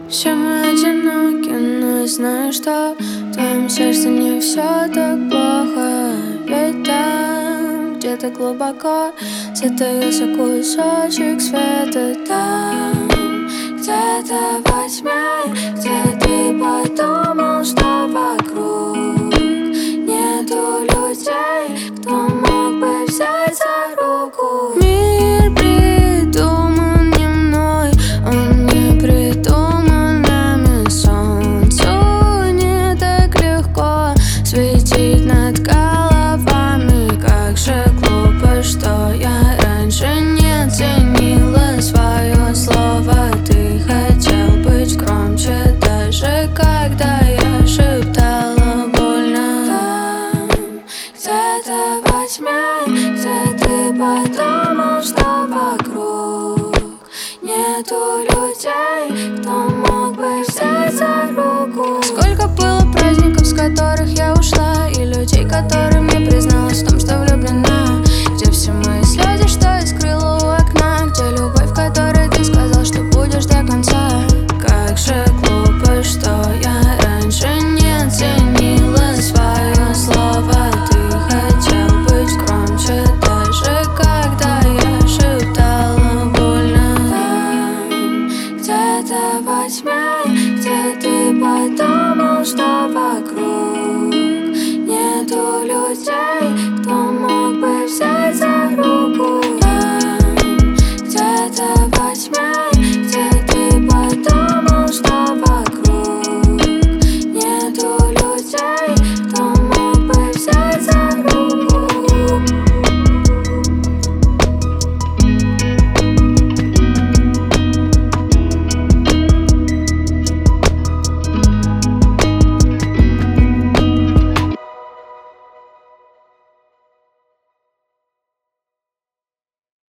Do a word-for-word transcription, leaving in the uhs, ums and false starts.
Все мы одиноки, но я знаю, что в твоем сердце не все так плохо. Ведь там, где-то глубоко, затаился кусочек света. Там, где-то во тьме, где ты подумал, что вокруг нету людей, кто мог бы взять за руку. Мир придуман не мной, он не придуман нами. Солнцу не так легко светить над головами. Как же глупо, что я раньше не ценила свое слово. Ты хотел быть громче, даже когда я шептала больно. Там, где-то во тьме, где ты подумал, что вокруг нету людей, кто мог бы взять за руку. Сколько было праздников, с которых я ушла, и людей, которым не призналась в том, что влюблена. Где все мои слезы, что я скрыла у окна, где любовь, которой ты сказал, что будешь до конца. Как же глупо, что я раньше не ценила свое слово. Ты хотел быть громче, даже когда я шептала больно. Там, где-то во тьме, где ты подумал, что вокруг нету людей, кто мог бы взять за руку.